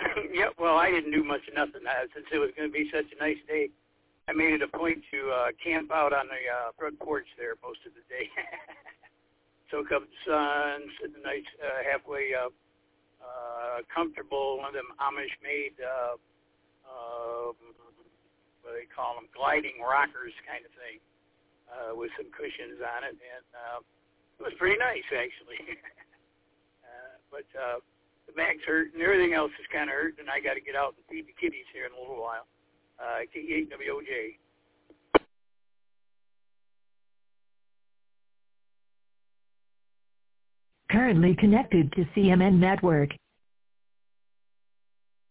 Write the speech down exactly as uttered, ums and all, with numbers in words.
Yeah, well, I didn't do much of nothing. Uh, since it was going to be such a nice day, I made it a point to uh, camp out on the uh, front porch there most of the day. Soak up the sun, sit in a nice, uh, halfway uh, uh, comfortable, one of them Amish-made, uh, uh, what do they call them, gliding rockers kind of thing, uh, with some cushions on it, and uh, it was pretty nice, actually. uh, but uh, the back's hurt, and everything else is kind of hurt, and I got to get out and feed the kitties here in a little while. Uh, K eight W O J. Currently connected to C M N Network.